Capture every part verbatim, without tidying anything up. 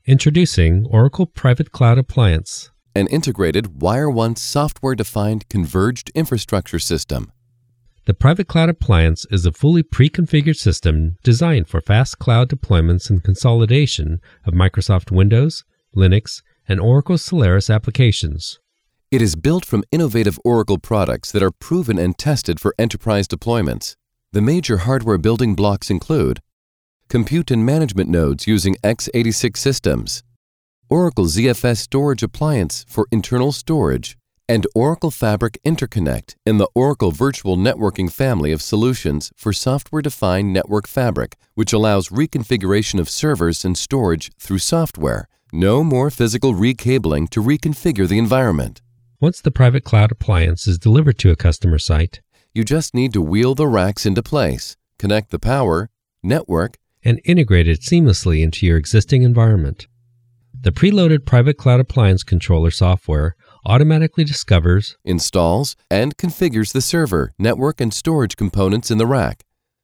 Introducing Oracle Private Cloud Appliance, an integrated Wire one software-defined converged infrastructure system. The Private Cloud Appliance is a fully pre-configured system designed for fast cloud deployments and consolidation of Microsoft Windows, Linux, and Oracle Solaris applications. It is built from innovative Oracle products that are proven and tested for enterprise deployments. The major hardware building blocks include compute and management nodes using x eighty-six systems, Oracle Z F S storage appliance for internal storage, and Oracle Fabric Interconnect in the Oracle Virtual Networking family of solutions for software-defined network fabric, which allows reconfiguration of servers and storage through software. No more physical recabling to reconfigure the environment. Once the Private Cloud Appliance is delivered to a customer site, you just need to wheel the racks into place, connect the power, network, and integrate it seamlessly into your existing environment. The preloaded Private Cloud Appliance controller software automatically discovers, installs, and configures the server, network, and storage components in the rack.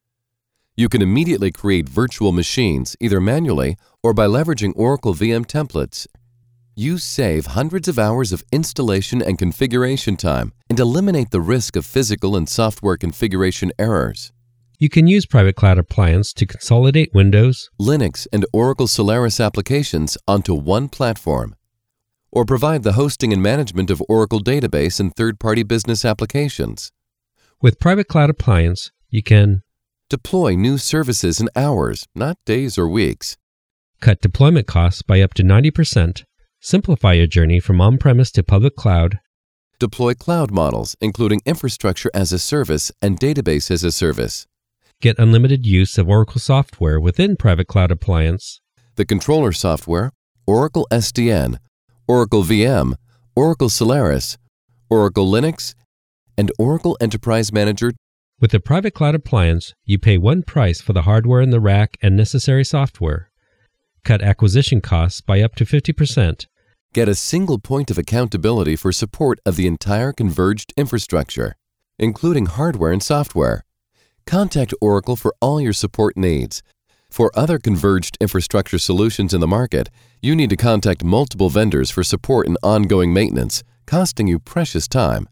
You can immediately create virtual machines either manually or by leveraging Oracle V M templates. You save hundreds of hours of installation and configuration time and eliminate the risk of physical and software configuration errors. You can use Private Cloud Appliance to consolidate Windows, Linux, and Oracle Solaris applications onto one platform, or provide the hosting and management of Oracle database and third-party business applications. With Private Cloud Appliance, you can deploy new services in hours, not days or weeks, cut deployment costs by up to ninety percent, simplify your journey from on-premise to public cloud, deploy cloud models, including infrastructure as a service and database as a service, get unlimited use of Oracle software within Private Cloud Appliance, the controller software, Oracle S D N, Oracle V M, Oracle Solaris, Oracle Linux, and Oracle Enterprise Manager. With the Private Cloud Appliance, you pay one price for the hardware in the rack and necessary software. Cut acquisition costs by up to fifty percent. Get a single point of accountability for support of the entire converged infrastructure, including hardware and software. Contact Oracle for all your support needs. For other converged infrastructure solutions in the market, you need to contact multiple vendors for support and ongoing maintenance, costing you precious time.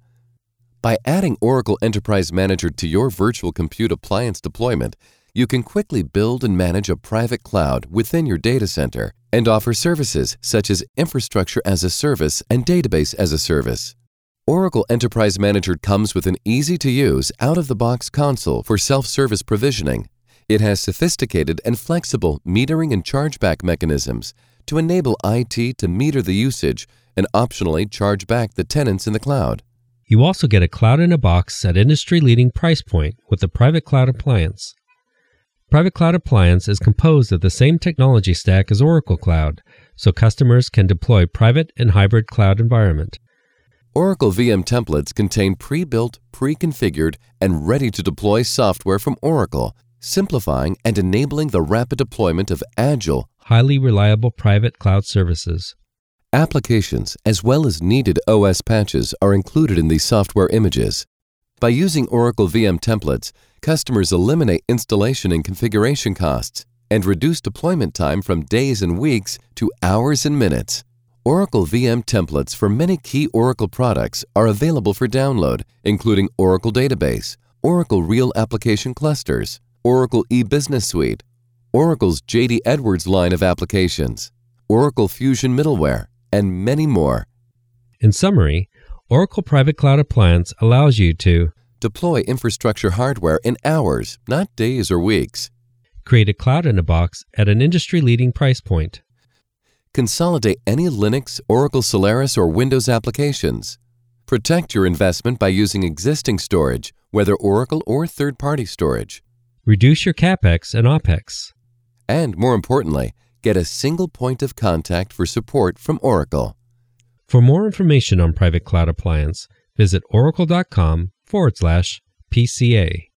By adding Oracle Enterprise Manager to your virtual compute appliance deployment, you can quickly build and manage a private cloud within your data center and offer services such as infrastructure as a service and database as a service. Oracle Enterprise Manager comes with an easy-to-use, out-of-the-box console for self-service provisioning. It has sophisticated and flexible metering and chargeback mechanisms to enable I T to meter the usage and optionally charge back the tenants in the cloud. You also get a cloud in a box at industry-leading price point with the Private Cloud Appliance. Private Cloud Appliance is composed of the same technology stack as Oracle Cloud, so customers can deploy private and hybrid cloud environment. Oracle V M templates contain pre-built, pre-configured, and ready-to-deploy software from Oracle, simplifying and enabling the rapid deployment of agile, highly reliable private cloud services. Applications as well as needed O S patches are included in these software images. By using Oracle V M templates, customers eliminate installation and configuration costs and reduce deployment time from days and weeks to hours and minutes. Oracle V M templates for many key Oracle products are available for download, including Oracle Database, Oracle Real Application Clusters, Oracle E-Business Suite, Oracle's J D Edwards line of applications, Oracle Fusion Middleware, and many more. In summary, Oracle Private Cloud Appliance allows you to deploy infrastructure hardware in hours, not days or weeks, create a cloud in a box at an industry-leading price point, consolidate any Linux, Oracle Solaris, or Windows applications, protect your investment by using existing storage, whether Oracle or third-party storage, reduce your CapEx and OpEx, and more importantly, get a single point of contact for support from Oracle. For more information on Private Cloud Appliance, visit oracle dot com forward slash PCA.